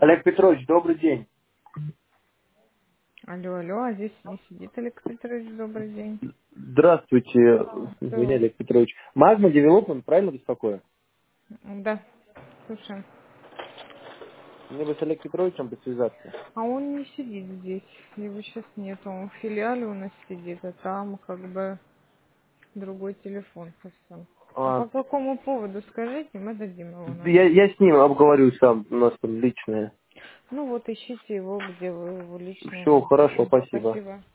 Олег Петрович, добрый день. Алло, алло, а здесь не сидит Олег Петрович, добрый день. Здравствуйте, извини, Кто? Олег Петрович. Магма Девелопмент, правильно беспокою? Да, слушай. Мне бы с Олег Петровичем бы связаться. А он не сидит здесь, его сейчас нет, он в филиале у нас сидит, а там как бы другой телефон совсем. А А, по какому поводу скажите, мы дадим его номер. я с ним обговорю сам, у нас там личное. Ну вот ищите его, где вы его лично Все, хорошо, найдете. спасибо. Спасибо.